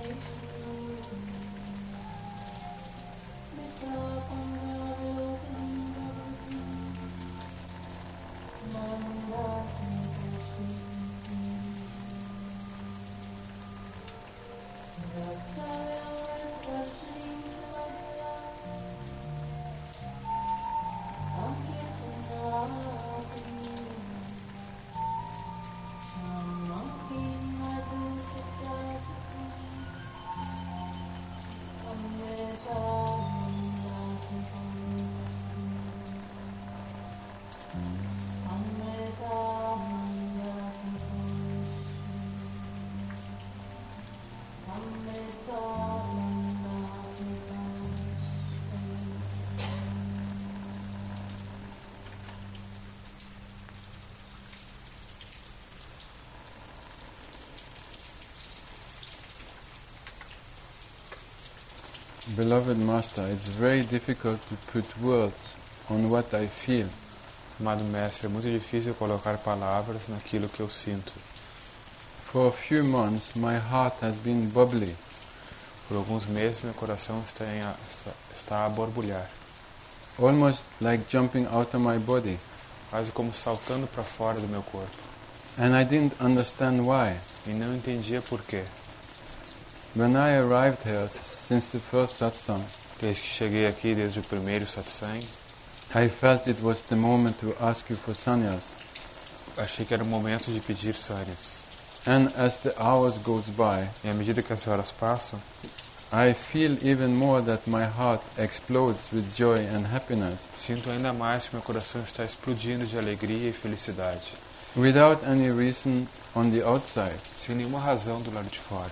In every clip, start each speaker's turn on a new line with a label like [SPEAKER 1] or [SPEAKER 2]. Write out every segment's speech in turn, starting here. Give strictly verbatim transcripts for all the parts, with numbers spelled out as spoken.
[SPEAKER 1] Beloved Master, it's very difficult to put words on what I feel.
[SPEAKER 2] Amado Mestre, é muito difícil colocar palavras naquilo que eu sinto.
[SPEAKER 1] For a few months, my heart has been bubbly.
[SPEAKER 2] Por alguns meses, meu coração está, em, está, está a borbulhar.
[SPEAKER 1] Almost like jumping out of my body.
[SPEAKER 2] Quase como saltando para fora do meu corpo.
[SPEAKER 1] And I didn't understand why.
[SPEAKER 2] E não entendia por quê.
[SPEAKER 1] When I arrived here, since the first satsang,
[SPEAKER 2] desde que cheguei aqui, desde o primeiro satsang,
[SPEAKER 1] I felt it was the moment to ask you for sannyas.
[SPEAKER 2] Achei que era o momento de pedir sannyas.
[SPEAKER 1] And as the hours goes by,
[SPEAKER 2] e à medida que as horas passam,
[SPEAKER 1] I feel even more that my heart explodes with joy and happiness.
[SPEAKER 2] Sinto ainda mais que meu coração está explodindo de alegria e felicidade.
[SPEAKER 1] Without any reason on the outside.
[SPEAKER 2] Sem nenhuma razão do lado de fora.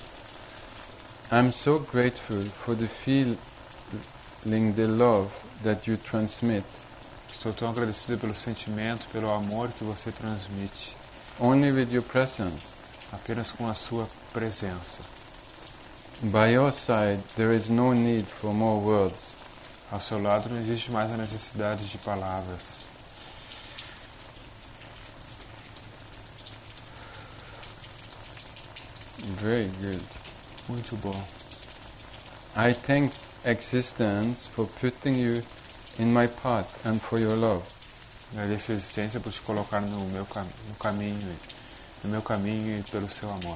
[SPEAKER 1] I'm so grateful for the feeling, the love that you transmit.
[SPEAKER 2] Estou tão agradecido pelo sentimento, pelo amor que você transmite.
[SPEAKER 1] Only with your presence.
[SPEAKER 2] Apenas com a sua presença.
[SPEAKER 1] By your side, there is no need for more words.
[SPEAKER 2] Ao seu lado não existe mais a necessidade de palavras.
[SPEAKER 1] Very good.
[SPEAKER 2] Muito bom.
[SPEAKER 1] I thank existence for putting you in my path and for your love.
[SPEAKER 2] Agradeço a existência por te colocar no meu cam- no caminho, no meu caminho e pelo seu amor.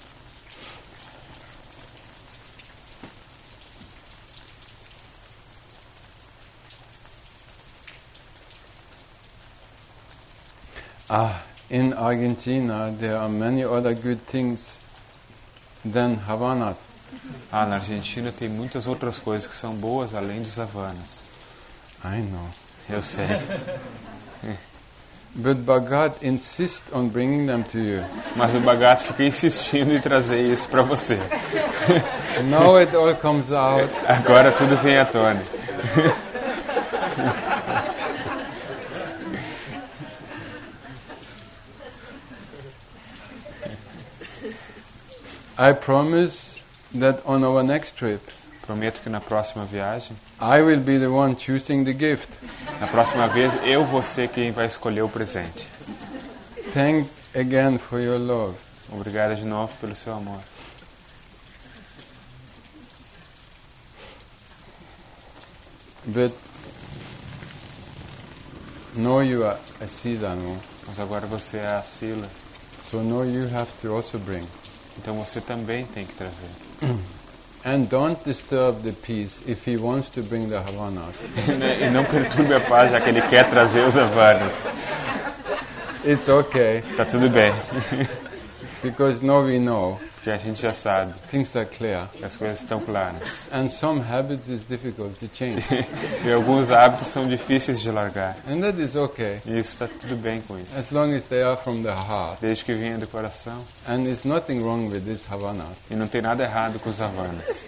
[SPEAKER 1] Ah, in Argentina there are many other good things than Havanas.
[SPEAKER 2] Ah, na Argentina tem muitas outras coisas que são boas além dos Havanas.
[SPEAKER 1] I know.
[SPEAKER 2] Eu sei.
[SPEAKER 1] But Bhagat insists on bringing them to you.
[SPEAKER 2] Mas o Bhagat fica insistindo em trazer isso para você.
[SPEAKER 1] Now it all comes out.
[SPEAKER 2] Agora tudo vem à tona.
[SPEAKER 1] I promise that on our next trip,
[SPEAKER 2] Prometo que na próxima viagem,
[SPEAKER 1] I will be the one choosing the gift.
[SPEAKER 2] na próxima vez, eu vou ser quem vai escolher o presente.
[SPEAKER 1] Thank again for your love.
[SPEAKER 2] Obrigado de novo pelo seu amor.
[SPEAKER 1] But now you are a Siddhanu,
[SPEAKER 2] Mas agora você é a Sila,
[SPEAKER 1] so now you have to also bring.
[SPEAKER 2] então você também tem que trazer.
[SPEAKER 1] And don't disturb the peace if he wants to bring the Havanas.
[SPEAKER 2] E não perturbe a paz, já que ele quer trazer os Havanas.
[SPEAKER 1] It's okay,
[SPEAKER 2] Tá tudo bem,
[SPEAKER 1] because now we know
[SPEAKER 2] porque a gente já sabe
[SPEAKER 1] things are clear.
[SPEAKER 2] que as coisas estão claras.
[SPEAKER 1] And some habits is difficult to change.
[SPEAKER 2] E alguns hábitos são difíceis de largar.
[SPEAKER 1] And that is okay,
[SPEAKER 2] E isso está tudo bem com isso.
[SPEAKER 1] as long as they are from the heart.
[SPEAKER 2] Desde que venha do coração.
[SPEAKER 1] And there's nothing wrong with these Havanas.
[SPEAKER 2] E não tem nada errado com os Havanas.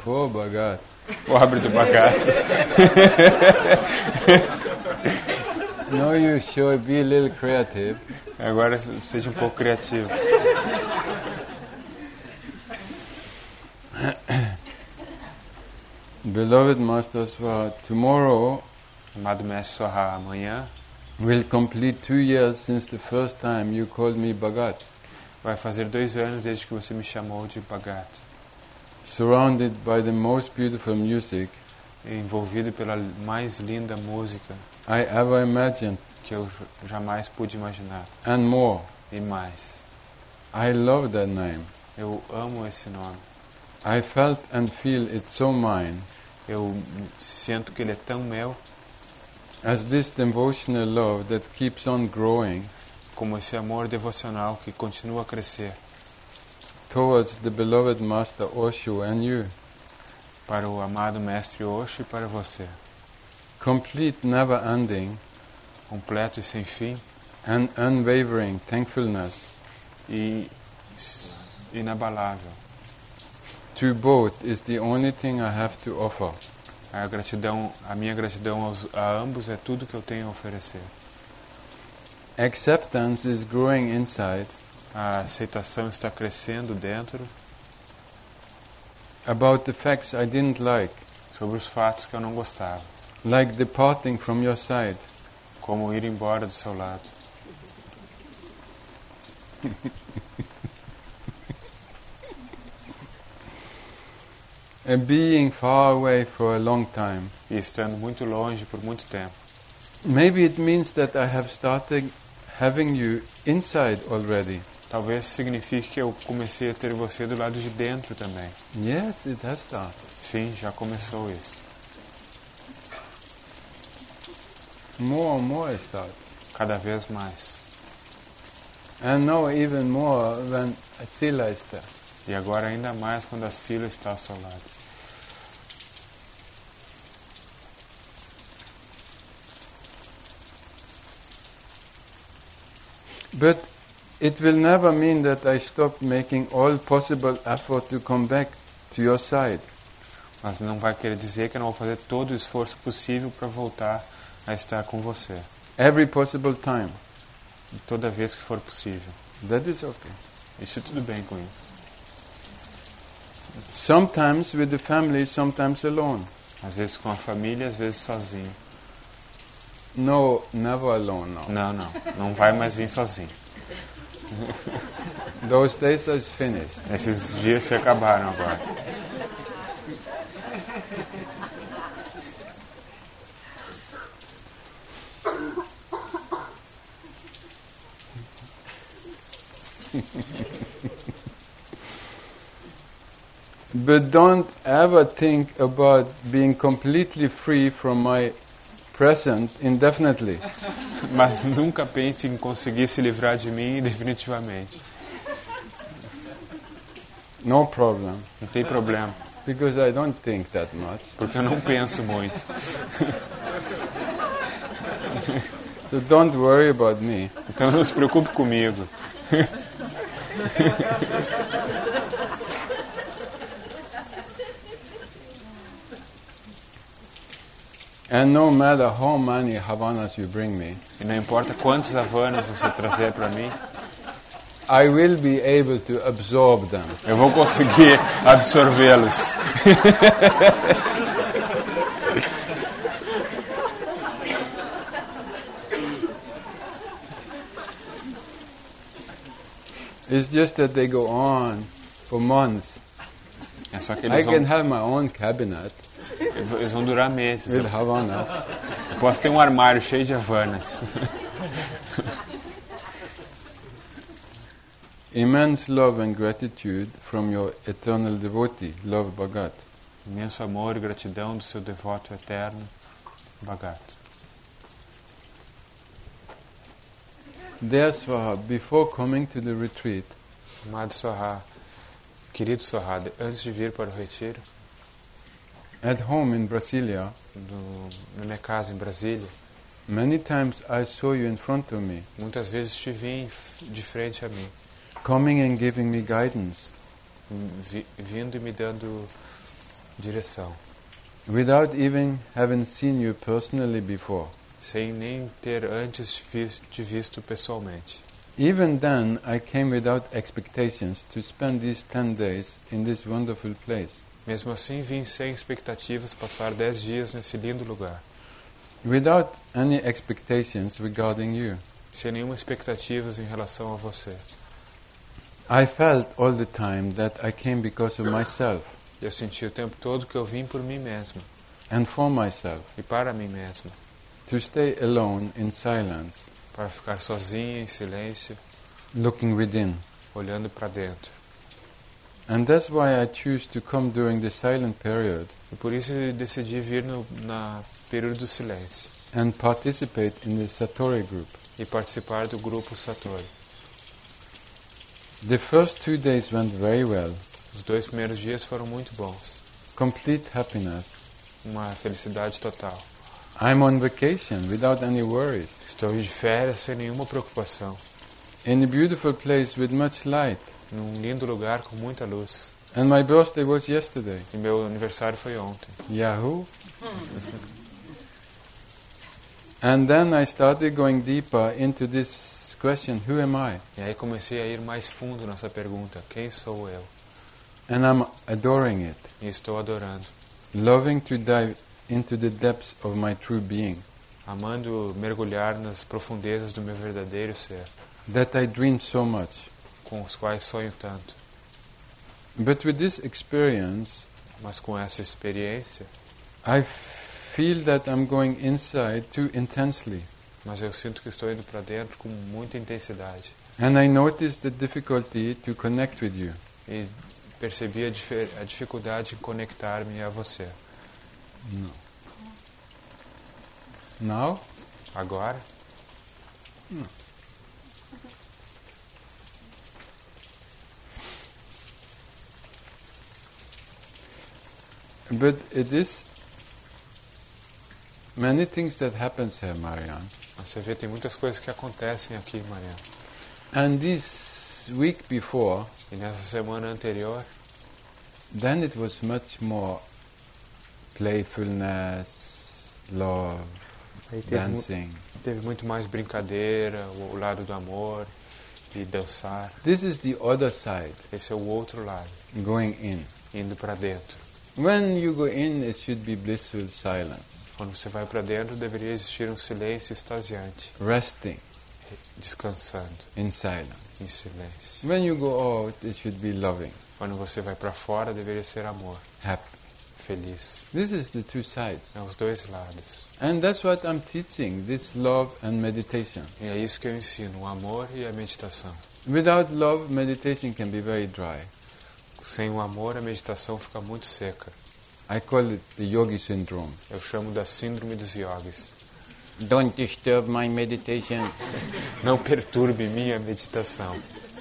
[SPEAKER 1] for Bhagat.
[SPEAKER 2] Pobre do Bhagat.
[SPEAKER 1] Now you should be a little creative.
[SPEAKER 2] Agora seja um pouco criativo.
[SPEAKER 1] Beloved Master Swaha, tomorrow
[SPEAKER 2] Amado Mestre Swaha, amanhã
[SPEAKER 1] will complete two years since the first time you called me Bhagat.
[SPEAKER 2] vai fazer dois anos desde que você me chamou de Bhagat.
[SPEAKER 1] Surrounded by the most beautiful music
[SPEAKER 2] Envolvido pela mais linda música
[SPEAKER 1] I ever imagined,
[SPEAKER 2] que eu jamais pude imaginar.
[SPEAKER 1] and more.
[SPEAKER 2] E mais.
[SPEAKER 1] I love that name.
[SPEAKER 2] Eu amo esse nome.
[SPEAKER 1] I felt and feel it so mine,
[SPEAKER 2] Eu sinto que ele é tão meu,
[SPEAKER 1] as this devotional love that keeps on growing
[SPEAKER 2] como esse amor devocional que continua a crescer
[SPEAKER 1] towards the beloved Master Osho and you.
[SPEAKER 2] para o amado Mestre Osho e para você.
[SPEAKER 1] Complete, never-ending
[SPEAKER 2] Completo e sem fim
[SPEAKER 1] and unwavering thankfulness
[SPEAKER 2] e inabalável.
[SPEAKER 1] to both is the only thing I have to offer.
[SPEAKER 2] A gratidão, a minha gratidão aos, a ambos é tudo que eu tenho a oferecer.
[SPEAKER 1] Acceptance is growing inside
[SPEAKER 2] A aceitação está crescendo dentro
[SPEAKER 1] about the facts I didn't like,
[SPEAKER 2] sobre os fatos que eu não gostava,
[SPEAKER 1] like departing from your side.
[SPEAKER 2] como ir embora do seu lado.
[SPEAKER 1] And being far away for a long time.
[SPEAKER 2] E estando muito longe por muito tempo.
[SPEAKER 1] Maybe it means that I have started having you inside already.
[SPEAKER 2] Talvez signifique que eu comecei a ter você do lado de dentro também.
[SPEAKER 1] Yes, it has started.
[SPEAKER 2] Sim, já começou isso.
[SPEAKER 1] More and more it started.
[SPEAKER 2] Cada vez mais.
[SPEAKER 1] And now even more when Sila is there.
[SPEAKER 2] E agora ainda mais quando a Sila está ao seu lado.
[SPEAKER 1] But it will never mean that I stop making all possible effort to come back to your side.
[SPEAKER 2] Mas não vai querer dizer que eu não vou fazer todo o esforço possível para voltar a estar com você.
[SPEAKER 1] Every possible time.
[SPEAKER 2] Toda vez que for possível.
[SPEAKER 1] That is okay.
[SPEAKER 2] Isso tudo bem com isso.
[SPEAKER 1] Sometimes with the family, sometimes alone.
[SPEAKER 2] Às vezes com a família, às vezes sozinho.
[SPEAKER 1] No, never alone now.
[SPEAKER 2] Não, não. Não vai mais vir sozinho.
[SPEAKER 1] Those days are finished.
[SPEAKER 2] Esses dias se acabaram agora.
[SPEAKER 1] But don't ever think about being completely free from my presence indefinitely.
[SPEAKER 2] Mas nunca pense em conseguir se livrar de mim definitivamente.
[SPEAKER 1] No problem.
[SPEAKER 2] Não tem problema,
[SPEAKER 1] Because I don't think that much.
[SPEAKER 2] porque eu não penso muito.
[SPEAKER 1] So don't worry about me.
[SPEAKER 2] Então não se preocupe comigo.
[SPEAKER 1] And no matter how many Havanas you bring me,
[SPEAKER 2] E não importa quantos havanas você trazer para mim,
[SPEAKER 1] I will be able to absorb them.
[SPEAKER 2] eu vou conseguir absorvê-los.
[SPEAKER 1] It's just that they go on for months.
[SPEAKER 2] É só que
[SPEAKER 1] I
[SPEAKER 2] eles
[SPEAKER 1] can
[SPEAKER 2] vão,
[SPEAKER 1] have my own cabinet
[SPEAKER 2] eles vão durar meses.
[SPEAKER 1] with
[SPEAKER 2] Eu
[SPEAKER 1] Havanas.
[SPEAKER 2] posso ter um armário cheio de havanas.
[SPEAKER 1] Immense love and gratitude from your eternal devotee, Love Bhagat.
[SPEAKER 2] Imenso amor e gratidão do seu devoto eterno, Bhagat.
[SPEAKER 1] Dear Swaha, before coming to the retreat,
[SPEAKER 2] Amado Swaha, querido Swaha, antes de vir para o retiro,
[SPEAKER 1] at home in Brasilia,
[SPEAKER 2] do, na minha casa em Brasília,
[SPEAKER 1] many times I saw you in front of me,
[SPEAKER 2] muitas vezes te vi de frente a mim,
[SPEAKER 1] coming and giving me guidance.
[SPEAKER 2] vi, vindo e me dando direção,
[SPEAKER 1] without even having seen you personally before.
[SPEAKER 2] sem nem ter antes te vis- te visto pessoalmente.
[SPEAKER 1] Even then, I came without expectations to spend these ten days in this wonderful place,
[SPEAKER 2] Mesmo assim, vim sem expectativas passar dez dias nesse lindo lugar,
[SPEAKER 1] without any expectations regarding you.
[SPEAKER 2] sem nenhuma expectativas em relação a você.
[SPEAKER 1] I felt all the time that I came because of myself
[SPEAKER 2] Eu senti o tempo todo que eu vim por mim mesmo
[SPEAKER 1] and for myself,
[SPEAKER 2] e para mim mesmo,
[SPEAKER 1] to stay alone in silence,
[SPEAKER 2] para ficar sozinha, em silêncio,
[SPEAKER 1] looking within.
[SPEAKER 2] olhando para dentro.
[SPEAKER 1] And that's why I choose to come during the silent period
[SPEAKER 2] E por isso eu decidi vir no na período do silêncio
[SPEAKER 1] and participate in the Satori group.
[SPEAKER 2] e participar do grupo Satori.
[SPEAKER 1] The first two days went very well,
[SPEAKER 2] Os dois primeiros dias foram muito bons,
[SPEAKER 1] complete happiness.
[SPEAKER 2] uma felicidade total.
[SPEAKER 1] I'm on vacation without any worries,
[SPEAKER 2] Estou de férias sem nenhuma preocupação,
[SPEAKER 1] in a beautiful place with much light.
[SPEAKER 2] num lindo lugar com muita luz.
[SPEAKER 1] And my birthday was yesterday.
[SPEAKER 2] E meu aniversário foi ontem.
[SPEAKER 1] Yahoo! And then I started going deeper into this question, who am I?
[SPEAKER 2] E aí comecei a ir mais fundo nessa pergunta, quem sou eu?
[SPEAKER 1] And I'm adoring it,
[SPEAKER 2] E estou adorando,
[SPEAKER 1] loving to dive into the depths of my true being,
[SPEAKER 2] amando mergulhar nas profundezas do meu verdadeiro ser,
[SPEAKER 1] that I dream so much.
[SPEAKER 2] com os quais sonho tanto.
[SPEAKER 1] But with this experience,
[SPEAKER 2] Mas com essa experiência,
[SPEAKER 1] I feel that I'm going inside too intensely.
[SPEAKER 2] mas eu sinto que estou indo para dentro com muita intensidade.
[SPEAKER 1] And I notice the difficulty to connect with you.
[SPEAKER 2] E percebi a, difer- a dificuldade em conectar-me a você.
[SPEAKER 1] No. Now?
[SPEAKER 2] Agora,
[SPEAKER 1] But it is many things that happens here, Marianne.
[SPEAKER 2] você vê, tem muitas coisas que acontecem aqui, Maria.
[SPEAKER 1] And this week before,
[SPEAKER 2] E nessa semana anterior,
[SPEAKER 1] then it was much more playfulness, love,
[SPEAKER 2] aí teve, mu-
[SPEAKER 1] dancing.
[SPEAKER 2] teve muito mais brincadeira, o, o lado do amor, e dançar.
[SPEAKER 1] This is the other side,
[SPEAKER 2] Esse é o outro lado,
[SPEAKER 1] going in.
[SPEAKER 2] indo para dentro.
[SPEAKER 1] When you go in, it should be blissful silence,
[SPEAKER 2] Quando você vai para dentro, deveria existir um silêncio extasiante,
[SPEAKER 1] resting
[SPEAKER 2] descansando
[SPEAKER 1] in silence.
[SPEAKER 2] em silêncio.
[SPEAKER 1] When you go out, it should be loving,
[SPEAKER 2] Quando você vai para fora, deveria ser amor,
[SPEAKER 1] happy.
[SPEAKER 2] feliz.
[SPEAKER 1] This is the two sides.
[SPEAKER 2] É os dois lados.
[SPEAKER 1] And that's what I'm teaching, this love and meditation.
[SPEAKER 2] E é isso que eu ensino, o amor e a meditação.
[SPEAKER 1] Without love, meditation can be very dry.
[SPEAKER 2] Sem o amor, a meditação fica muito seca.
[SPEAKER 1] I call it the yogi syndrome.
[SPEAKER 2] Eu chamo da síndrome dos yogis.
[SPEAKER 1] Don't disturb my meditation.
[SPEAKER 2] Não perturbe minha meditação.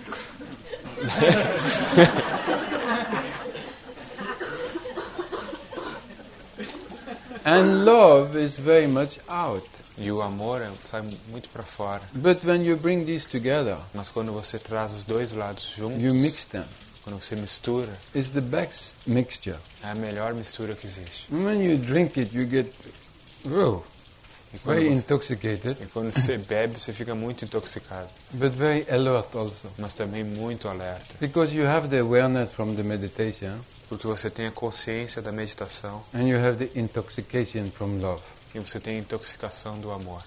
[SPEAKER 1] And love is very much out.
[SPEAKER 2] E o amor é- sai muito para fora.
[SPEAKER 1] But when you bring these together,
[SPEAKER 2] Mas quando você traz os dois lados juntos,
[SPEAKER 1] you mix them.
[SPEAKER 2] quando você mistura,
[SPEAKER 1] It's the best mixture.
[SPEAKER 2] é a melhor mistura que existe.
[SPEAKER 1] And when you drink it, you get whoa,
[SPEAKER 2] E quando,
[SPEAKER 1] very
[SPEAKER 2] você,
[SPEAKER 1] intoxicated,
[SPEAKER 2] e quando você bebe, você fica muito intoxicado,
[SPEAKER 1] but very alert also.
[SPEAKER 2] mas também muito alerta.
[SPEAKER 1] Because you have the awareness from the meditation,
[SPEAKER 2] Porque você tem a consciência da meditação
[SPEAKER 1] and you have the intoxication from love.
[SPEAKER 2] e você tem a intoxicação do amor.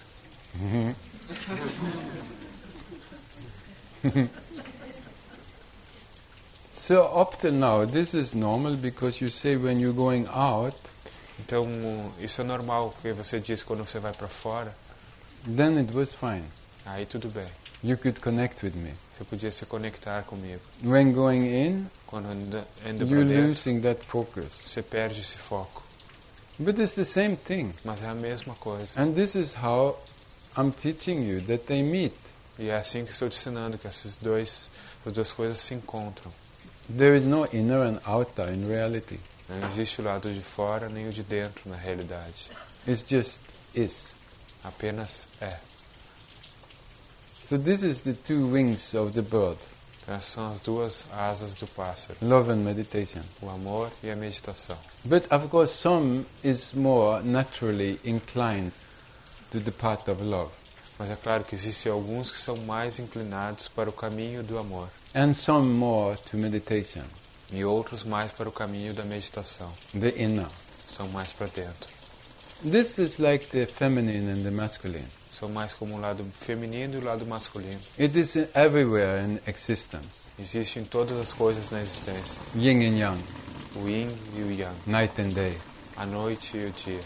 [SPEAKER 1] So up till now, this is normal because you say when you're going out,
[SPEAKER 2] Então, isso é normal, porque você diz que quando você vai para fora,
[SPEAKER 1] then it was fine.
[SPEAKER 2] aí tudo bem.
[SPEAKER 1] You could connect with me.
[SPEAKER 2] Você podia se conectar comigo.
[SPEAKER 1] When going in,
[SPEAKER 2] Quando anda, anda
[SPEAKER 1] you're
[SPEAKER 2] para dentro,
[SPEAKER 1] losing that focus.
[SPEAKER 2] você perde esse foco.
[SPEAKER 1] But it's the same thing.
[SPEAKER 2] Mas é a mesma coisa.
[SPEAKER 1] And this is how I'm teaching you that they meet.
[SPEAKER 2] E é assim que estou te ensinando, que essas, dois, essas duas coisas se encontram.
[SPEAKER 1] There is no inner and outer in reality.
[SPEAKER 2] Não existe o lado de fora nem o de dentro na realidade.
[SPEAKER 1] It's just is.
[SPEAKER 2] Apenas é.
[SPEAKER 1] So this is the two wings of the bird.
[SPEAKER 2] Então, essas são as duas asas do pássaro.
[SPEAKER 1] Love and meditation.
[SPEAKER 2] O amor e a meditação.
[SPEAKER 1] But of course some is more naturally inclined to the path of love.
[SPEAKER 2] Mas é claro que existem alguns que são mais inclinados para o caminho do amor.
[SPEAKER 1] And some more to meditation.
[SPEAKER 2] E outros mais para o caminho da meditação.
[SPEAKER 1] The inner.
[SPEAKER 2] São mais para dentro.
[SPEAKER 1] This is like the feminine and the masculine.
[SPEAKER 2] São mais como o lado feminino e o lado masculino.
[SPEAKER 1] It is everywhere in existence.
[SPEAKER 2] Existe em todas as coisas na existência.
[SPEAKER 1] Yin and yang.
[SPEAKER 2] O yin e o yang.
[SPEAKER 1] Night and day.
[SPEAKER 2] A noite e o dia.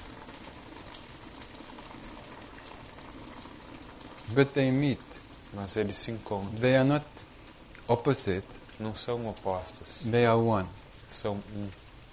[SPEAKER 1] But they meet.
[SPEAKER 2] Mas eles se encontram.
[SPEAKER 1] They are not opposite.
[SPEAKER 2] Não são opostos.
[SPEAKER 1] They are one.
[SPEAKER 2] São um.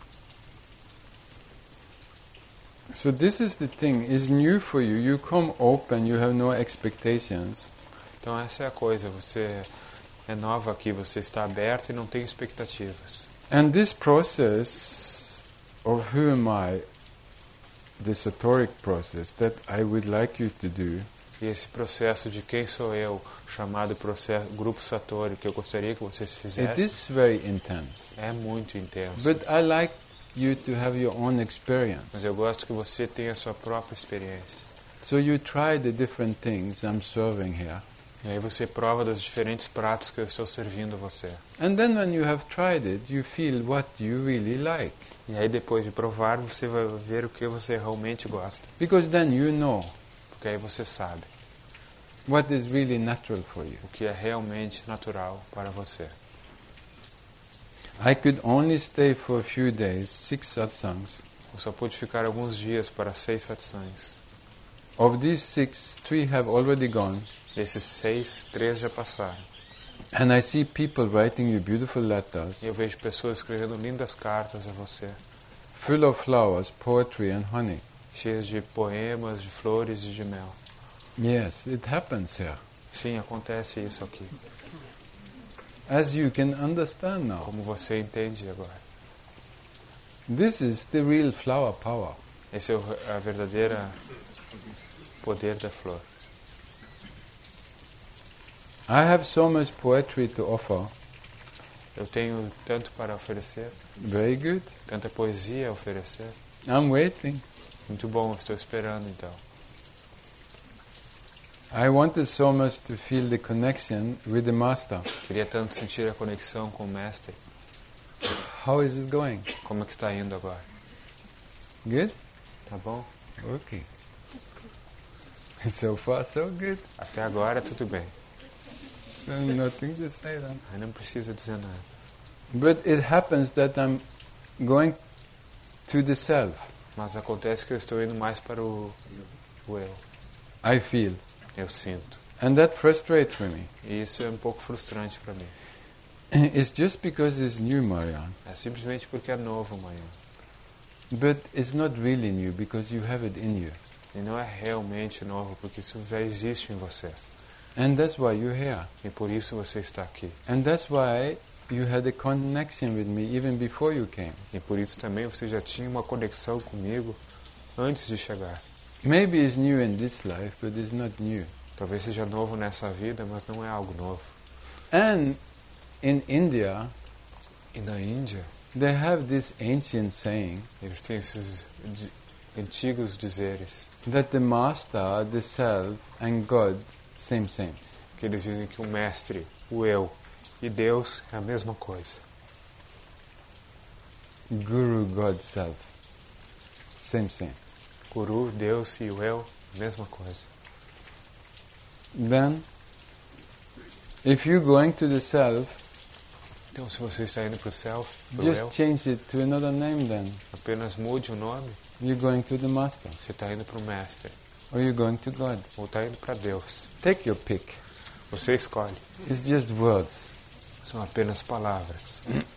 [SPEAKER 1] So this is the thing. It's new for you. You come open. You have no expectations.
[SPEAKER 2] Então essa é a coisa. Você é nova aqui. Você está aberto e não tem expectativas.
[SPEAKER 1] And this process of who am I, the satoric process that I would like you to do,
[SPEAKER 2] E esse processo de quem sou eu, chamado processo, grupo Satori, que eu gostaria que vocês
[SPEAKER 1] it
[SPEAKER 2] fizessem,
[SPEAKER 1] is very intense.
[SPEAKER 2] é muito intenso.
[SPEAKER 1] But I like you to have your own experience.
[SPEAKER 2] Mas eu gosto que você tenha a sua própria experiência.
[SPEAKER 1] So you try the different things I'm serving here.
[SPEAKER 2] E aí você prova dos diferentes pratos que eu estou servindo a você.
[SPEAKER 1] And then when you have tried it, you feel what you really like.
[SPEAKER 2] E aí depois de provar, você vai ver o que você realmente gosta.
[SPEAKER 1] Because then you know
[SPEAKER 2] Porque aí você sabe
[SPEAKER 1] what is really natural for you.
[SPEAKER 2] o que é realmente natural para você.
[SPEAKER 1] I could only stay for a few days, six satsangs.
[SPEAKER 2] Eu só pude ficar alguns dias para seis satsangs.
[SPEAKER 1] Of these six, three have already gone.
[SPEAKER 2] Desses seis, três já passaram.
[SPEAKER 1] And I see people writing you beautiful letters,
[SPEAKER 2] E eu vejo pessoas escrevendo lindas cartas a você,
[SPEAKER 1] full of flowers, poetry and honey.
[SPEAKER 2] cheias de poemas, de flores e de mel.
[SPEAKER 1] Yes, it happens here.
[SPEAKER 2] Sim, acontece isso aqui.
[SPEAKER 1] As you can understand now,
[SPEAKER 2] Como você entende agora.
[SPEAKER 1] this is the real flower power.
[SPEAKER 2] Esse é o a verdadeira poder da flor.
[SPEAKER 1] I have so much poetry to offer.
[SPEAKER 2] Eu tenho tanto para oferecer,
[SPEAKER 1] Very good.
[SPEAKER 2] tanta poesia a oferecer.
[SPEAKER 1] I'm waiting.
[SPEAKER 2] Muito bom, estou esperando então.
[SPEAKER 1] I wanted so much to feel the connection with the Master.
[SPEAKER 2] Queria tanto sentir a conexão com o Mestre.
[SPEAKER 1] How is it going?
[SPEAKER 2] Como é que está indo agora?
[SPEAKER 1] Good?
[SPEAKER 2] Tá bom?
[SPEAKER 1] Okay. So far, so good.
[SPEAKER 2] Até agora tudo bem.
[SPEAKER 1] So nothing to say then.
[SPEAKER 2] Aí não precisa dizer nada.
[SPEAKER 1] But it happens that I'm going to the self.
[SPEAKER 2] Mas acontece que eu estou indo mais para o, o eu.
[SPEAKER 1] I feel.
[SPEAKER 2] Eu sinto.
[SPEAKER 1] And that frustrates me.
[SPEAKER 2] E isso é um pouco frustrante para mim.
[SPEAKER 1] It's just because it's new, Marianne.
[SPEAKER 2] É simplesmente porque é novo amanhã.
[SPEAKER 1] But it's not really new because you have it in you.
[SPEAKER 2] E não é realmente novo, porque isso já existe em você.
[SPEAKER 1] And that's why you're here.
[SPEAKER 2] E por isso você está aqui.
[SPEAKER 1] And that's why you had a connection with me even before you came.
[SPEAKER 2] E por isso também você já tinha uma conexão comigo antes de chegar.
[SPEAKER 1] Maybe it's new in this life, but it's not new.
[SPEAKER 2] Talvez seja novo nessa vida, mas não é algo novo.
[SPEAKER 1] And in India,
[SPEAKER 2] E na Índia,
[SPEAKER 1] they have this ancient saying
[SPEAKER 2] eles têm esses di- antigos dizeres,
[SPEAKER 1] that the Master, the Self, and God, same, same.
[SPEAKER 2] que eles dizem que o Mestre, o Eu e Deus é a mesma coisa.
[SPEAKER 1] Guru, God, Self, same, same.
[SPEAKER 2] Guru, Deus e o Eu, mesma coisa.
[SPEAKER 1] Then, if you're going to the Self,
[SPEAKER 2] Então, se você está indo para o Self, para o Eu,
[SPEAKER 1] just change it to another name then.
[SPEAKER 2] apenas mude o nome.
[SPEAKER 1] You're going to the Master,
[SPEAKER 2] Você está indo para o Mestre,
[SPEAKER 1] or you're going to God.
[SPEAKER 2] ou está indo para Deus.
[SPEAKER 1] Take your pick.
[SPEAKER 2] Você escolhe.
[SPEAKER 1] It's just words.
[SPEAKER 2] São apenas palavras.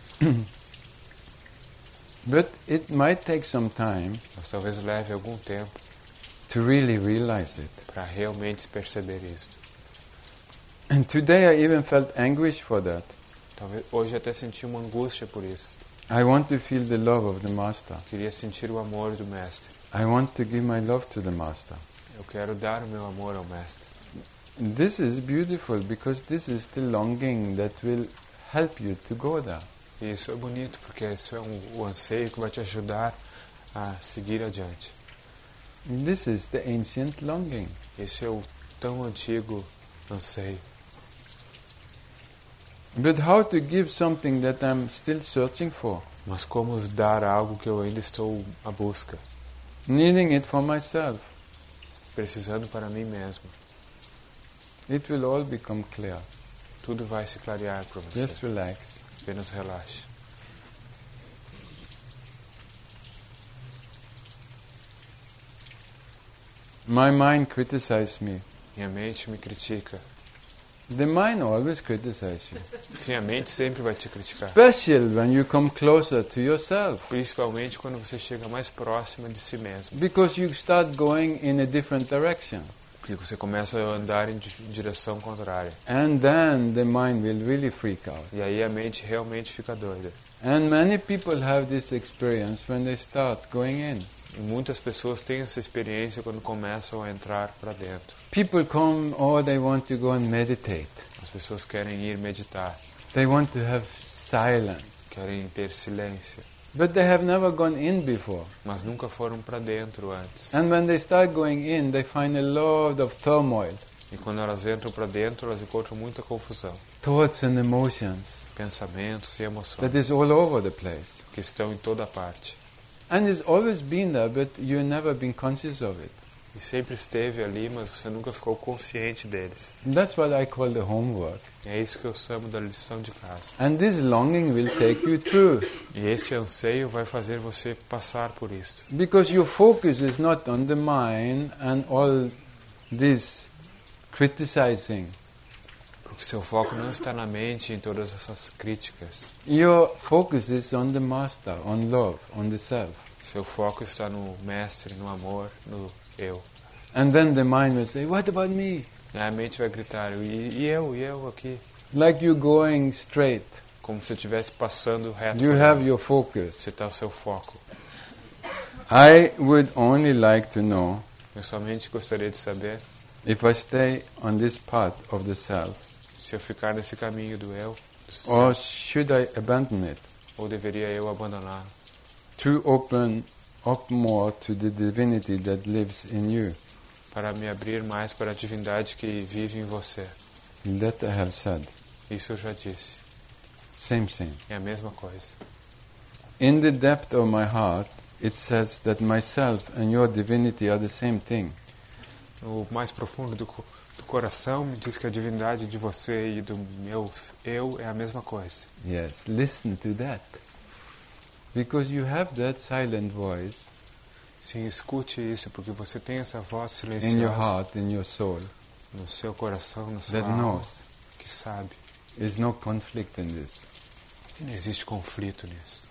[SPEAKER 1] But it might take some time
[SPEAKER 2] Mas talvez leve algum tempo
[SPEAKER 1] to really realize it.
[SPEAKER 2] para realmente perceber isto.
[SPEAKER 1] And today I even felt anguish for that.
[SPEAKER 2] Talvez hoje até senti uma angústia por isso.
[SPEAKER 1] I want to feel the love of the Master.
[SPEAKER 2] Queria sentir o amor do Mestre.
[SPEAKER 1] I want to give my love to the Master.
[SPEAKER 2] Eu quero dar o meu amor ao Mestre.
[SPEAKER 1] This is beautiful because this is the longing that will help you to go there.
[SPEAKER 2] E isso é bonito, porque isso é um, o anseio que vai te ajudar a seguir adiante.
[SPEAKER 1] This is the ancient longing.
[SPEAKER 2] Esse é o tão antigo anseio.
[SPEAKER 1] But how to give something that I'm still searching for?
[SPEAKER 2] Mas como dar algo que eu ainda estou à busca,
[SPEAKER 1] Needing it for myself.
[SPEAKER 2] precisando para mim mesmo.
[SPEAKER 1] It will all become clear.
[SPEAKER 2] Tudo vai se clarear para você.
[SPEAKER 1] Just relax.
[SPEAKER 2] Apenas relaxe.
[SPEAKER 1] My mind criticizes me.
[SPEAKER 2] Minha mente me critica.
[SPEAKER 1] The mind always criticizes you.
[SPEAKER 2] Sim, a mente sempre vai te criticar.
[SPEAKER 1] Especially when you come closer to yourself.
[SPEAKER 2] Principalmente quando você chega mais próxima de si mesmo.
[SPEAKER 1] Because you start going in a different direction.
[SPEAKER 2] Porque você começa a andar em direção contrária.
[SPEAKER 1] And then the mind will really freak out.
[SPEAKER 2] E aí a mente realmente fica doida.
[SPEAKER 1] And many people have this experience when they start going in.
[SPEAKER 2] E muitas pessoas têm essa experiência quando começam a entrar para dentro.
[SPEAKER 1] People come, oh, they want to go and meditate.
[SPEAKER 2] As pessoas querem ir meditar,
[SPEAKER 1] They want to have silence.
[SPEAKER 2] querem ter silêncio,
[SPEAKER 1] But they have never gone in before.
[SPEAKER 2] mas nunca foram para dentro antes.
[SPEAKER 1] And when they start going in, they find a lot of turmoil,
[SPEAKER 2] E quando elas entram para dentro, elas encontram muita confusão.
[SPEAKER 1] thoughts and emotions
[SPEAKER 2] Pensamentos e emoções
[SPEAKER 1] that is all over the place.
[SPEAKER 2] que estão em toda parte.
[SPEAKER 1] And it's always been there, but you've never been conscious of it.
[SPEAKER 2] E sempre esteve ali, mas você nunca ficou consciente deles.
[SPEAKER 1] And that's what I call the homework.
[SPEAKER 2] E é isso que eu chamo da lição de casa.
[SPEAKER 1] And this longing will take you through.
[SPEAKER 2] E esse anseio vai fazer você passar por isso.
[SPEAKER 1] Because your focus is not on the mind and all this criticizing.
[SPEAKER 2] Porque seu foco não está na mente em todas essas críticas.
[SPEAKER 1] Your focus is on the master, on love, on the self.
[SPEAKER 2] Seu foco está no mestre, no amor, no eu.
[SPEAKER 1] And then the mind will say, what about me?
[SPEAKER 2] E a mente vai gritar, e, e eu, e eu aqui?
[SPEAKER 1] Like you going straight.
[SPEAKER 2] Como se estivesse passando reto.
[SPEAKER 1] You
[SPEAKER 2] por
[SPEAKER 1] have
[SPEAKER 2] ela.
[SPEAKER 1] your focus.
[SPEAKER 2] Você está o seu foco.
[SPEAKER 1] I would only like to know
[SPEAKER 2] Eu somente gostaria de saber
[SPEAKER 1] if I stay on this path of the self,
[SPEAKER 2] se eu ficar nesse caminho do eu, do
[SPEAKER 1] or
[SPEAKER 2] ser,
[SPEAKER 1] should I abandon it
[SPEAKER 2] ou deveria eu abandonar,
[SPEAKER 1] to open up more to the divinity that lives in you.
[SPEAKER 2] para me abrir mais para a divindade que vive em você.
[SPEAKER 1] That I have said.
[SPEAKER 2] Isso eu já disse.
[SPEAKER 1] Same thing.
[SPEAKER 2] É a mesma coisa.
[SPEAKER 1] In the depth of my heart, it says that myself and your divinity are the same thing.
[SPEAKER 2] No mais profundo do, co- do coração me diz que a divindade de você e do meu eu é a mesma coisa.
[SPEAKER 1] Yes, listen to that. Because you have that silent voice
[SPEAKER 2] Sim, escute isso, porque você tem essa voz
[SPEAKER 1] in your
[SPEAKER 2] silenciosa
[SPEAKER 1] heart, in your soul,
[SPEAKER 2] no seu coração, na sua
[SPEAKER 1] that
[SPEAKER 2] alma,
[SPEAKER 1] knows.
[SPEAKER 2] que sabe.
[SPEAKER 1] There's no conflict in this.
[SPEAKER 2] E não existe conflito nisso.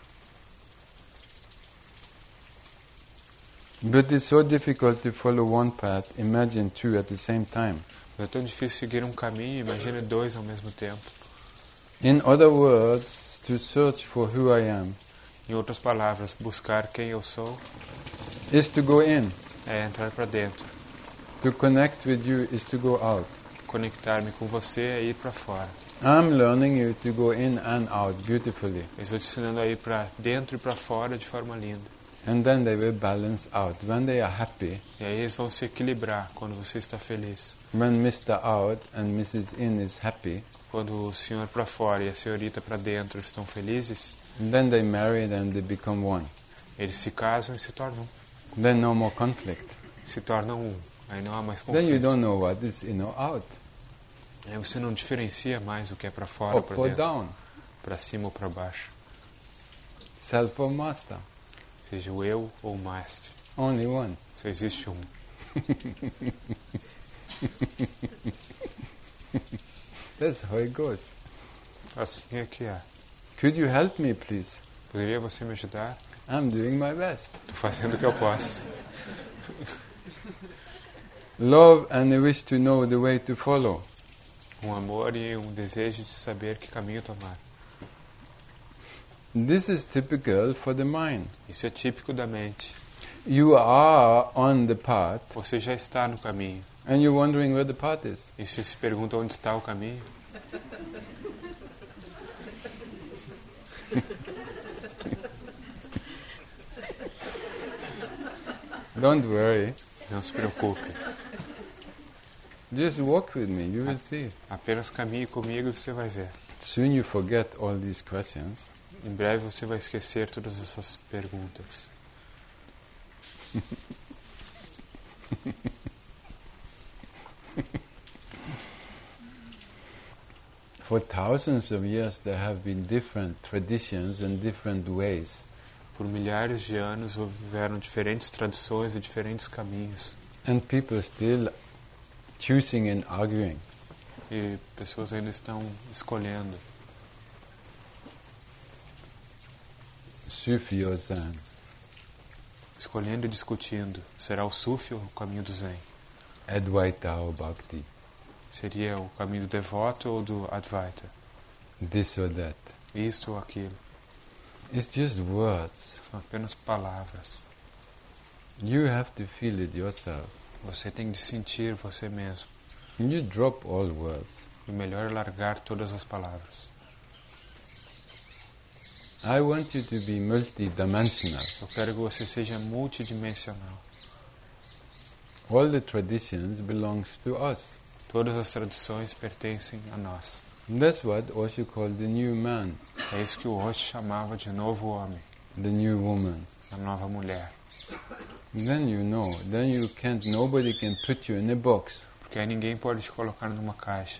[SPEAKER 1] But it's so difficult to follow one path, imagine two at the same time.
[SPEAKER 2] É tão difícil seguir um caminho, imagine dois ao mesmo tempo.
[SPEAKER 1] In other words, to search for who I am
[SPEAKER 2] Em outras palavras, buscar quem eu sou
[SPEAKER 1] is to go in.
[SPEAKER 2] é entrar para dentro.
[SPEAKER 1] To connect with you is to go out.
[SPEAKER 2] Conectar-me com você é ir para fora.
[SPEAKER 1] I'm learning you to go in and out beautifully.
[SPEAKER 2] Eu estou te ensinando a ir para dentro e para fora de forma linda.
[SPEAKER 1] And then they will balance out. When they are happy,
[SPEAKER 2] E aí eles vão se equilibrar quando você está feliz.
[SPEAKER 1] when Mister Out and Missus In is happy,
[SPEAKER 2] Quando o senhor para fora e a senhorita para dentro estão felizes,
[SPEAKER 1] then they marry and they become one.
[SPEAKER 2] eles se casam e se tornam um.
[SPEAKER 1] Then no more conflict.
[SPEAKER 2] Se tornam um. Aí não há mais
[SPEAKER 1] Then you
[SPEAKER 2] conflito.
[SPEAKER 1] don't know what is in or out,
[SPEAKER 2] Aí você não diferencia mais o que é para fora ou
[SPEAKER 1] up
[SPEAKER 2] para
[SPEAKER 1] or
[SPEAKER 2] dentro,
[SPEAKER 1] down,
[SPEAKER 2] para cima ou para baixo.
[SPEAKER 1] self or master.
[SPEAKER 2] Seja o eu ou o mestre.
[SPEAKER 1] Only one.
[SPEAKER 2] Só existe um.
[SPEAKER 1] That's how it goes.
[SPEAKER 2] Assim é que é.
[SPEAKER 1] Could you help me, please?
[SPEAKER 2] Poderia você me ajudar?
[SPEAKER 1] I'm doing my best.
[SPEAKER 2] Estou fazendo o que eu posso.
[SPEAKER 1] Love and a wish to know the way to follow.
[SPEAKER 2] Um amor e um desejo de saber que caminho tomar.
[SPEAKER 1] This is typical for the mind.
[SPEAKER 2] Isso é típico da mente.
[SPEAKER 1] You are on the path,
[SPEAKER 2] Você já está no caminho,
[SPEAKER 1] And you're wondering where the path is.
[SPEAKER 2] E você se pergunta onde está o caminho.
[SPEAKER 1] Don't worry.
[SPEAKER 2] Não se preocupe.
[SPEAKER 1] Just walk with me, you will see.
[SPEAKER 2] Apenas caminhe comigo e você vai ver.
[SPEAKER 1] Soon you forget all these questions.
[SPEAKER 2] Em breve você vai esquecer todas essas perguntas.
[SPEAKER 1] For thousands of years there have been different traditions and different ways.
[SPEAKER 2] Por milhares de anos houveram diferentes tradições e diferentes caminhos.
[SPEAKER 1] And people still choosing and arguing.
[SPEAKER 2] E pessoas ainda estão escolhendo.
[SPEAKER 1] Sufi or Zen.
[SPEAKER 2] Escolhendo e discutindo. Será o Sufi ou o caminho do Zen?
[SPEAKER 1] Advaita or Bhakti.
[SPEAKER 2] Seria o caminho do devoto ou do Advaita?
[SPEAKER 1] This or that.
[SPEAKER 2] Isto ou aquilo.
[SPEAKER 1] It's just words.
[SPEAKER 2] São apenas palavras.
[SPEAKER 1] You have to feel it yourself.
[SPEAKER 2] Você tem de sentir você mesmo.
[SPEAKER 1] And you drop all words.
[SPEAKER 2] O melhor é largar todas as palavras.
[SPEAKER 1] I want you to be multidimensional.
[SPEAKER 2] Eu quero que você seja multidimensional.
[SPEAKER 1] All the traditions belongs to us.
[SPEAKER 2] Todas as tradições pertencem a nós.
[SPEAKER 1] And that's what Osho called the new man,
[SPEAKER 2] É isso que o Osho chamava de novo homem,
[SPEAKER 1] the new woman.
[SPEAKER 2] a nova mulher.
[SPEAKER 1] Then you know, then you can't, nobody can put you in a box.
[SPEAKER 2] Porque aí ninguém pode te colocar numa caixa.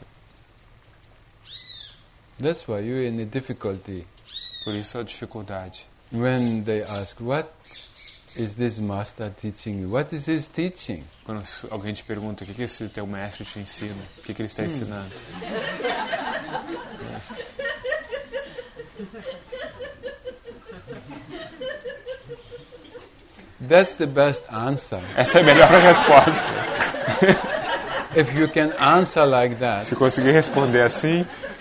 [SPEAKER 1] That's why you're in a difficulty.
[SPEAKER 2] Por isso a dificuldade.
[SPEAKER 1] When they ask, what is this master teaching you? What is his teaching?
[SPEAKER 2] Quando alguém te pergunta o que, que esse teu mestre te ensina, o que, que ele está
[SPEAKER 1] Hum.
[SPEAKER 2] ensinando.
[SPEAKER 1] That's the best answer.
[SPEAKER 2] Essa é a melhor resposta.
[SPEAKER 1] If you can answer like that,
[SPEAKER 2] Se conseguir responder assim,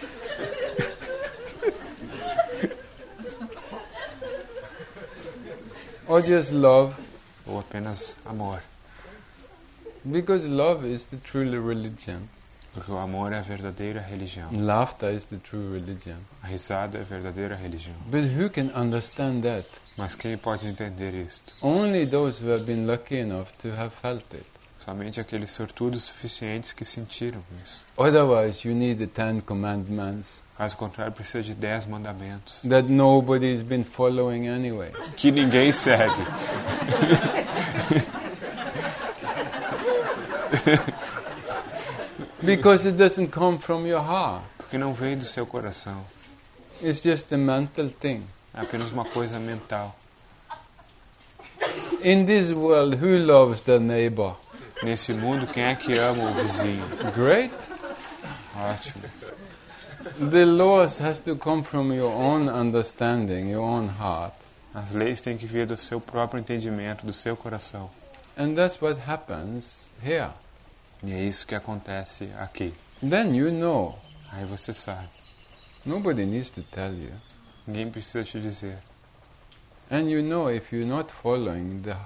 [SPEAKER 1] or just love,
[SPEAKER 2] ou apenas amor.
[SPEAKER 1] because love is the true religion.
[SPEAKER 2] Porque o amor é a verdadeira religião.
[SPEAKER 1] Laughter is the true religion.
[SPEAKER 2] A risada é a verdadeira religião.
[SPEAKER 1] But who can understand that?
[SPEAKER 2] Mas quem pode entender isto?
[SPEAKER 1] Only those who have been lucky enough to have felt it.
[SPEAKER 2] Somente aqueles sortudos suficientes que sentiram isso.
[SPEAKER 1] Otherwise, you need the Ten Commandments
[SPEAKER 2] Caso contrário, precisa de dez mandamentos.
[SPEAKER 1] that nobody's been following anyway.
[SPEAKER 2] Que ninguém segue.
[SPEAKER 1] Because it doesn't come from your heart.
[SPEAKER 2] Porque não vem do seu coração.
[SPEAKER 1] It's just a mental thing.
[SPEAKER 2] É apenas uma coisa mental.
[SPEAKER 1] In this world, who loves their neighbor?
[SPEAKER 2] Nesse mundo, quem é que ama o vizinho?
[SPEAKER 1] Great.
[SPEAKER 2] Ótimo.
[SPEAKER 1] The laws has to come from your own understanding, your own heart.
[SPEAKER 2] As leis têm que vir do seu próprio entendimento, do seu coração.
[SPEAKER 1] And that's what happens here.
[SPEAKER 2] E é isso que acontece aqui.
[SPEAKER 1] Then you know.
[SPEAKER 2] Aí você sabe.
[SPEAKER 1] Nobody needs to tell you.
[SPEAKER 2] Ninguém precisa te dizer.
[SPEAKER 1] And you know if you're not following the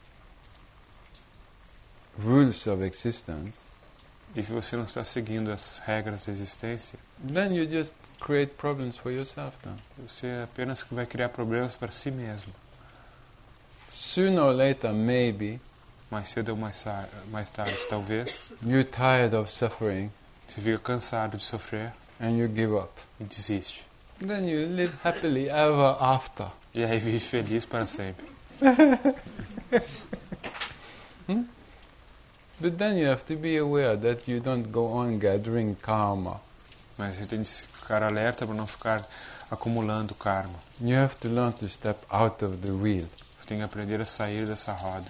[SPEAKER 1] rules of existence,
[SPEAKER 2] E se você não está seguindo as regras da existência,
[SPEAKER 1] then you just create problems for yourself then.
[SPEAKER 2] você apenas vai criar problemas para si mesmo.
[SPEAKER 1] Sooner or later, maybe,
[SPEAKER 2] Mais cedo ou mais, sa- mais tarde, talvez,
[SPEAKER 1] you're tired of suffering
[SPEAKER 2] você fica cansado de sofrer
[SPEAKER 1] and you give up.
[SPEAKER 2] e desiste.
[SPEAKER 1] Then you live happily ever after.
[SPEAKER 2] E aí vive feliz para sempre.
[SPEAKER 1] hmm? But then you have to be aware that you don't go on gathering karma.
[SPEAKER 2] Mas você tem de ficar alerta para não ficar acumulando karma.
[SPEAKER 1] You have to learn to step out of the wheel.
[SPEAKER 2] Você tem que aprender a sair dessa roda.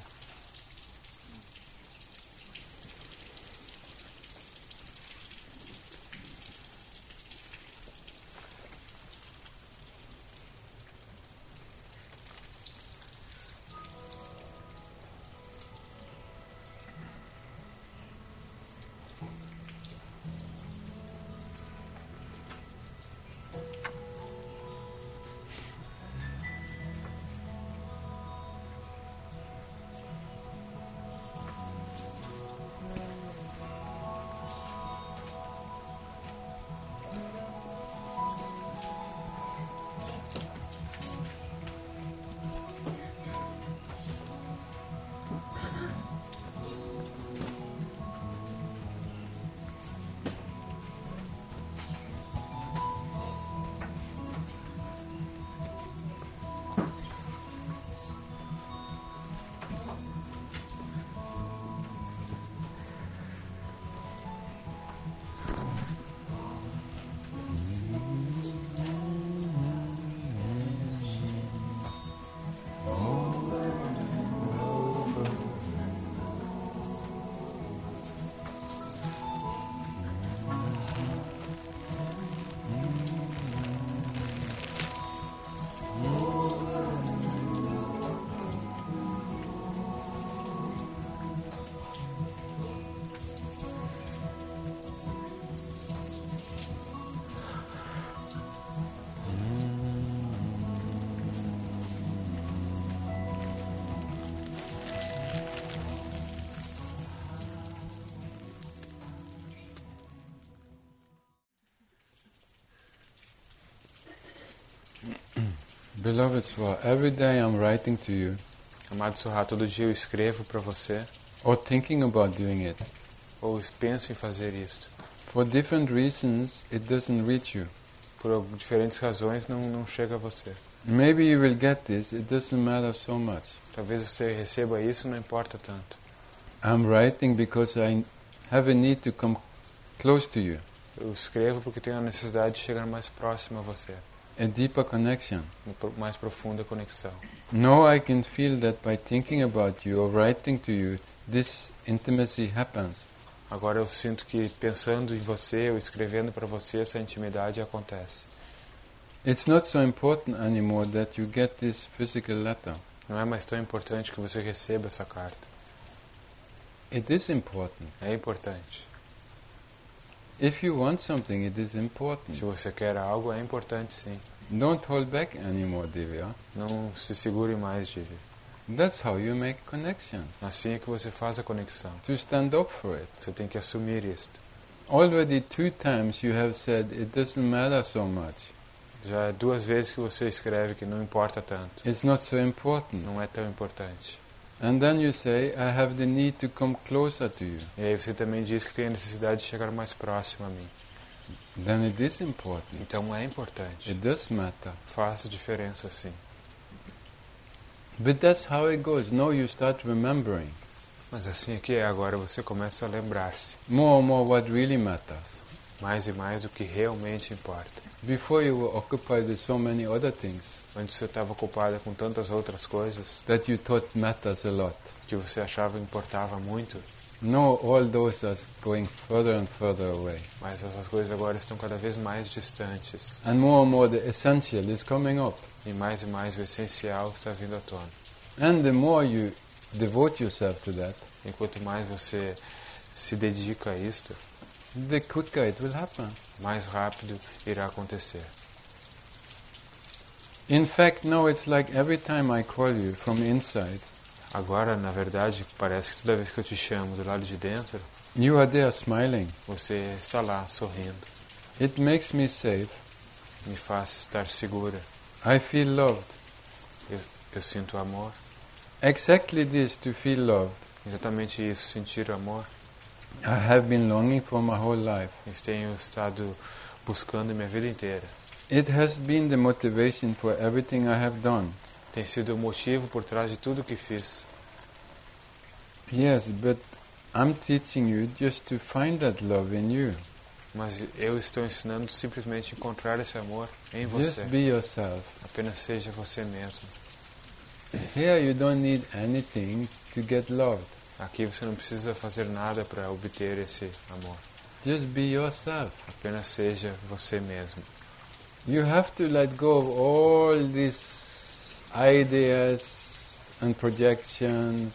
[SPEAKER 1] Beloved Swa, every day I'm writing to you,
[SPEAKER 2] Amado Surra, todo dia eu escrevo para você,
[SPEAKER 1] or thinking about doing it.
[SPEAKER 2] ou penso em fazer isto.
[SPEAKER 1] For different reasons, it doesn't reach you.
[SPEAKER 2] Por diferentes razões não, não chega a você.
[SPEAKER 1] Maybe you will get this, it doesn't matter so much.
[SPEAKER 2] Talvez você receba isso, não importa tanto.
[SPEAKER 1] I'm writing because I have a need to come close to you,
[SPEAKER 2] Eu escrevo porque tenho a necessidade de chegar mais próximo a você,
[SPEAKER 1] a deeper connection.
[SPEAKER 2] uma pro- mais profunda conexão.
[SPEAKER 1] Now I can feel that by thinking about you or writing to you, this intimacy happens.
[SPEAKER 2] Agora eu sinto que pensando em você, ou escrevendo para você, essa intimidade acontece.
[SPEAKER 1] It's not so important anymore that you get this physical letter.
[SPEAKER 2] Não é mais tão importante que você receba essa carta.
[SPEAKER 1] It is important.
[SPEAKER 2] É importante.
[SPEAKER 1] If you want something, it is
[SPEAKER 2] Se
[SPEAKER 1] important.
[SPEAKER 2] você quer algo, é importante sim.
[SPEAKER 1] Don't hold back anymore, Divya.
[SPEAKER 2] Não se segure mais, Divi.
[SPEAKER 1] That's how you make connection.
[SPEAKER 2] Assim é que você faz a conexão.
[SPEAKER 1] To stand up for it.
[SPEAKER 2] Você tem que assumir isto.
[SPEAKER 1] Already two times you have said it doesn't matter so much.
[SPEAKER 2] Já é duas vezes que você escreve que não importa tanto.
[SPEAKER 1] It's not so important.
[SPEAKER 2] Não é tão importante.
[SPEAKER 1] And then you say, I have the need to come closer to you.
[SPEAKER 2] E aí você também diz que tem a necessidade de chegar mais próximo a mim.
[SPEAKER 1] Then it is important.
[SPEAKER 2] Então é importante.
[SPEAKER 1] It does matter.
[SPEAKER 2] Faz diferença sim.
[SPEAKER 1] But that's how it goes. Now you start remembering
[SPEAKER 2] Mas assim é que é agora, você começa a lembrar-se
[SPEAKER 1] more and more what really matters.
[SPEAKER 2] mais e mais do que realmente importa.
[SPEAKER 1] Before you were occupied with so many other things
[SPEAKER 2] Antes você estava ocupada com tantas outras coisas
[SPEAKER 1] that you thought matters a lot.
[SPEAKER 2] que você achava importava muito,
[SPEAKER 1] Now all those are going further and further away.
[SPEAKER 2] mas essas coisas agora estão cada vez mais distantes.
[SPEAKER 1] And more and more the essential is coming up.
[SPEAKER 2] E mais e mais o essencial está vindo à tona.
[SPEAKER 1] And the more you devote yourself to that,
[SPEAKER 2] E quanto mais você se dedica a isto,
[SPEAKER 1] the quicker it will happen.
[SPEAKER 2] mais rápido irá acontecer.
[SPEAKER 1] In fact, now it's like every time I call you from inside,
[SPEAKER 2] Agora, na verdade, parece que toda vez que eu te chamo do lado de dentro,
[SPEAKER 1] you are there smiling.
[SPEAKER 2] você está lá sorrindo.
[SPEAKER 1] It makes me safe.
[SPEAKER 2] Me faz estar segura.
[SPEAKER 1] I feel loved.
[SPEAKER 2] Eu, eu sinto amor.
[SPEAKER 1] Exactly this, to feel loved,
[SPEAKER 2] Exatamente isso, sentir amor.
[SPEAKER 1] I have been longing for my whole life.
[SPEAKER 2] Eu tenho estado buscando minha vida inteira.
[SPEAKER 1] It has been the motivation for everything I have done.
[SPEAKER 2] Tem sido o motivo por trás de tudo que fiz.
[SPEAKER 1] Yes, but I'm teaching you just to find that love in you.
[SPEAKER 2] Mas eu estou ensinando simplesmente a encontrar esse amor em
[SPEAKER 1] Just
[SPEAKER 2] você.
[SPEAKER 1] be yourself.
[SPEAKER 2] Apenas seja você mesmo.
[SPEAKER 1] Here you don't need anything to get loved.
[SPEAKER 2] Aqui você não precisa fazer nada para obter esse amor.
[SPEAKER 1] Just be yourself.
[SPEAKER 2] Apenas seja você mesmo.
[SPEAKER 1] You have to let go of all these ideas and projections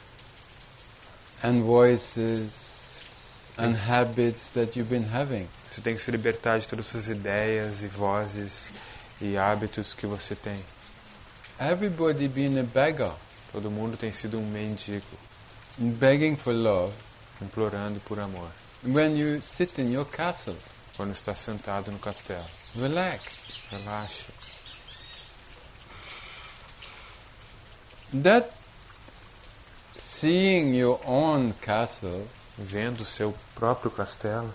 [SPEAKER 1] and voices and habits that you've been having.
[SPEAKER 2] Você tem que se libertar de todas essas ideias e vozes e hábitos que você tem.
[SPEAKER 1] Everybody being a beggar,
[SPEAKER 2] Todo mundo tem sido um mendigo,
[SPEAKER 1] begging for love,
[SPEAKER 2] implorando por amor.
[SPEAKER 1] when you sit in your castle.
[SPEAKER 2] Quando está sentado no castelo,
[SPEAKER 1] Relax.
[SPEAKER 2] relaxe.
[SPEAKER 1] That seeing your own castle,
[SPEAKER 2] Vendo o seu próprio castelo,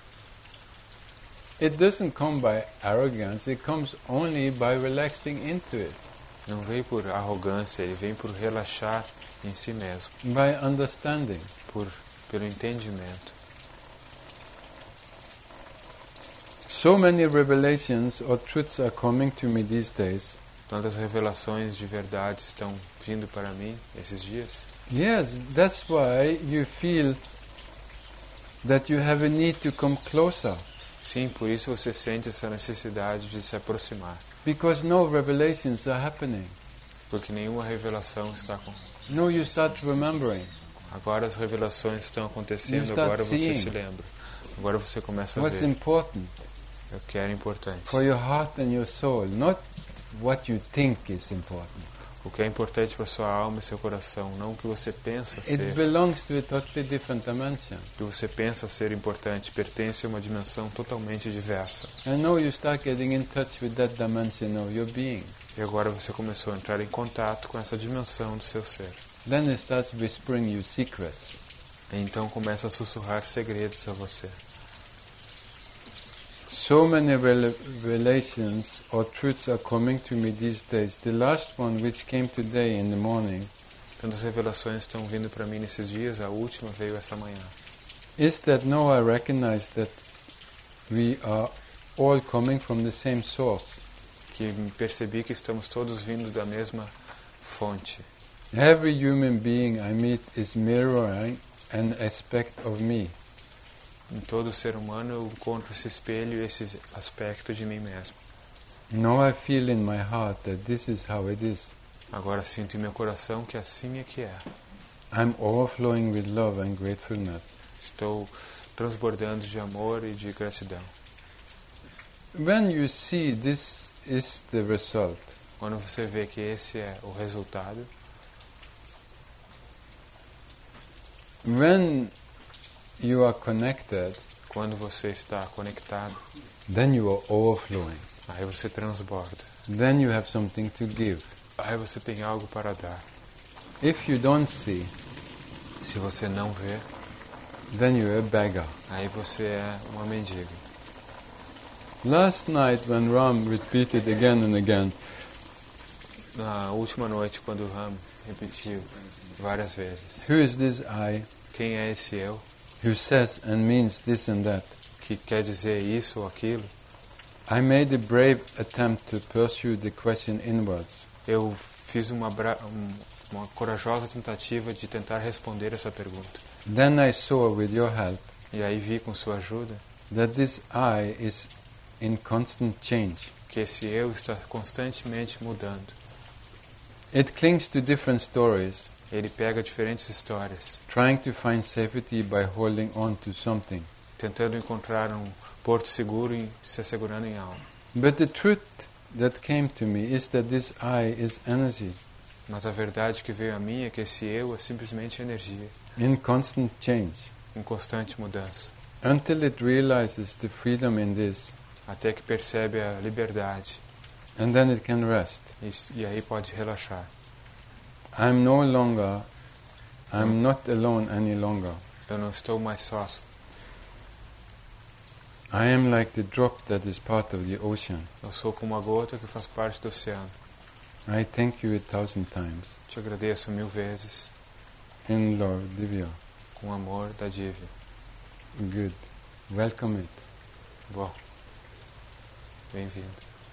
[SPEAKER 1] it doesn't come by arrogance, it comes only by relaxing into it,
[SPEAKER 2] não vem por arrogância, ele vem por relaxar em si mesmo,
[SPEAKER 1] by understanding.
[SPEAKER 2] por, pelo entendimento.
[SPEAKER 1] So many revelations or truths are coming to me these days.
[SPEAKER 2] Tantas revelações de verdade estão vindo para mim esses dias.
[SPEAKER 1] Yes, that's why you feel that you have a need to come closer,
[SPEAKER 2] Sim, por isso você sente essa necessidade de se aproximar,
[SPEAKER 1] because no revelations are happening.
[SPEAKER 2] porque nenhuma revelação está com.
[SPEAKER 1] No, you start remembering.
[SPEAKER 2] Agora as revelações estão
[SPEAKER 1] You
[SPEAKER 2] acontecendo,
[SPEAKER 1] start
[SPEAKER 2] agora você
[SPEAKER 1] seeing.
[SPEAKER 2] se lembra. Agora você começa a
[SPEAKER 1] What's
[SPEAKER 2] ver
[SPEAKER 1] important
[SPEAKER 2] o que era importante.
[SPEAKER 1] for your heart and your soul, not what you think is important.
[SPEAKER 2] O O que é importante para sua alma e seu coração, não o que você pensa
[SPEAKER 1] It
[SPEAKER 2] ser.
[SPEAKER 1] belongs to a totally different dimension.
[SPEAKER 2] O que você pensa ser importante pertence a uma dimensão totalmente diversa.
[SPEAKER 1] And now you start getting in touch with that dimension of your being.
[SPEAKER 2] E agora você começou a entrar em contato com essa dimensão do seu ser.
[SPEAKER 1] Then it starts whispering you secrets.
[SPEAKER 2] E então começa a sussurrar segredos a você.
[SPEAKER 1] So many revelations or truths are coming to me these days. The last one which came today in the morning
[SPEAKER 2] Tantas revelações estão vindo para mim nesses dias, a última veio essa manhã.
[SPEAKER 1] is that now I recognize that we are all coming from the same source.
[SPEAKER 2] Que percebi que estamos todos vindo da mesma fonte.
[SPEAKER 1] Every human being I meet is mirroring an aspect of me.
[SPEAKER 2] Em todo ser humano eu encontro esse espelho, esse aspecto de mim mesmo.
[SPEAKER 1] Now I feel in my heart that this is how it is.
[SPEAKER 2] Agora sinto em meu coração que assim é que é.
[SPEAKER 1] I'm overflowing with love and gratefulness.
[SPEAKER 2] Estou transbordando de amor e de gratidão.
[SPEAKER 1] When you see this is the result,
[SPEAKER 2] Quando você vê que esse é o resultado,
[SPEAKER 1] when you are connected,
[SPEAKER 2] quando você está conectado,
[SPEAKER 1] then you are overflowing.
[SPEAKER 2] aí você transborda.
[SPEAKER 1] Then you have something to give.
[SPEAKER 2] Aí você tem algo para dar.
[SPEAKER 1] If you don't see,
[SPEAKER 2] Se você não vê,
[SPEAKER 1] then you're a beggar.
[SPEAKER 2] aí você é uma mendiga.
[SPEAKER 1] Last night when Ram repeated again and again,
[SPEAKER 2] Na última noite, quando o Ram repetiu várias vezes,
[SPEAKER 1] who is this I
[SPEAKER 2] quem é esse eu
[SPEAKER 1] who says and means this and that?
[SPEAKER 2] que quer dizer isso ou aquilo,
[SPEAKER 1] I made a brave attempt to pursue the question inwards.
[SPEAKER 2] eu fiz uma, bra- um- uma corajosa tentativa de tentar responder essa pergunta.
[SPEAKER 1] Then I saw with your help
[SPEAKER 2] E aí vi com sua ajuda
[SPEAKER 1] that this I is in constant change.
[SPEAKER 2] que esse eu está constantemente mudando.
[SPEAKER 1] It clings to different stories,
[SPEAKER 2] Ele pega diferentes histórias,
[SPEAKER 1] trying to find safety by holding on to something.
[SPEAKER 2] tentando encontrar um porto seguro e se assegurando em algo.
[SPEAKER 1] But the truth that came to me is that this I is energy,
[SPEAKER 2] Mas a verdade que veio a mim é que esse eu é simplesmente energia,
[SPEAKER 1] in constant change.
[SPEAKER 2] em constante mudança,
[SPEAKER 1] Until it realizes the freedom in this,
[SPEAKER 2] até que percebe a liberdade
[SPEAKER 1] and then it can rest.
[SPEAKER 2] e, e aí pode relaxar.
[SPEAKER 1] I'm no longer, I'm not alone any longer.
[SPEAKER 2] Eu não estou mais só.
[SPEAKER 1] I am like the drop that is part of the ocean.
[SPEAKER 2] Eu sou como uma gota que faz parte do oceano.
[SPEAKER 1] I thank you a thousand times.
[SPEAKER 2] Te agradeço mil vezes,
[SPEAKER 1] In love, Divya.
[SPEAKER 2] com amor da Divya.
[SPEAKER 1] Good. Welcome it.
[SPEAKER 2] Bom, bem-vindo.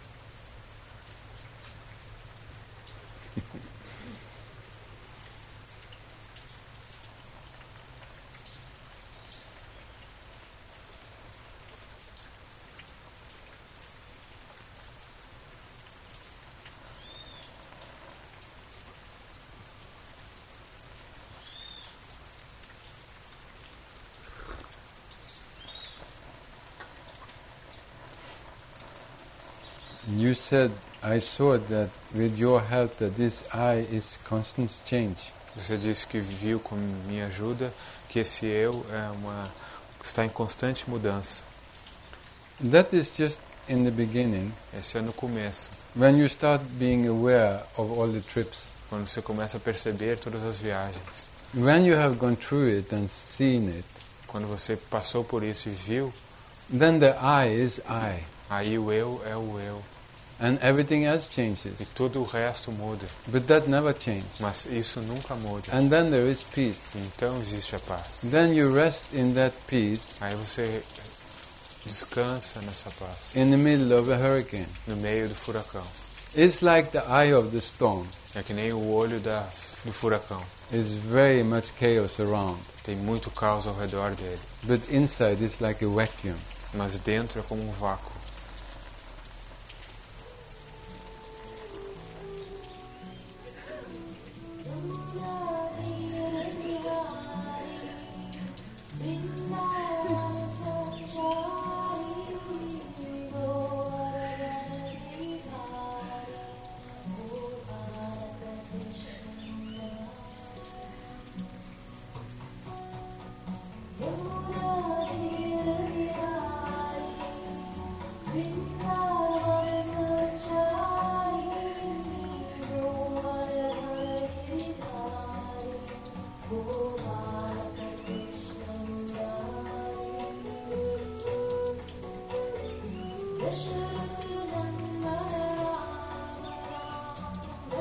[SPEAKER 1] You said, I saw that with your help that this I is constant change.
[SPEAKER 2] Você disse que viu com minha ajuda que esse eu é uma está em constante mudança.
[SPEAKER 1] That is just in the beginning,
[SPEAKER 2] Esse é no começo,
[SPEAKER 1] when you start being aware of all the trips.
[SPEAKER 2] quando você começa a perceber todas as viagens.
[SPEAKER 1] When you have gone through it and seen it,
[SPEAKER 2] Quando você passou por isso e viu,
[SPEAKER 1] then the I is I,
[SPEAKER 2] aí o eu é o eu.
[SPEAKER 1] and everything else changes.
[SPEAKER 2] E tudo o resto muda.
[SPEAKER 1] But that never changes.
[SPEAKER 2] Mas isso nunca muda.
[SPEAKER 1] And then there is peace.
[SPEAKER 2] Então existe a paz.
[SPEAKER 1] Then you rest in that peace
[SPEAKER 2] Aí você descansa nessa paz,
[SPEAKER 1] in the middle of a hurricane.
[SPEAKER 2] no meio do furacão.
[SPEAKER 1] It's like the eye of the storm.
[SPEAKER 2] É que nem o olho da, do furacão.
[SPEAKER 1] There's very much chaos around.
[SPEAKER 2] Tem muito caos ao redor dele.
[SPEAKER 1] But inside it's like a vacuum.
[SPEAKER 2] Mas dentro é como um vácuo.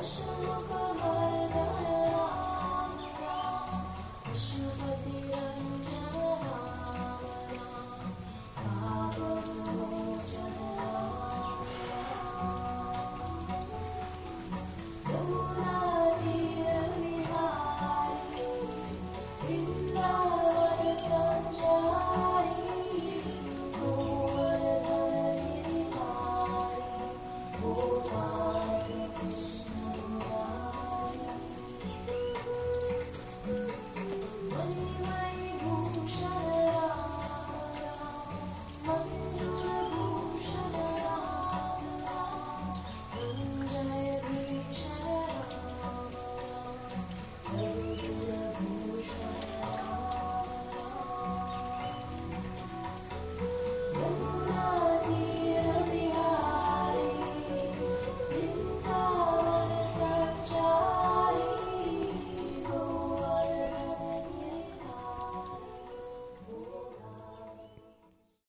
[SPEAKER 3] lasciano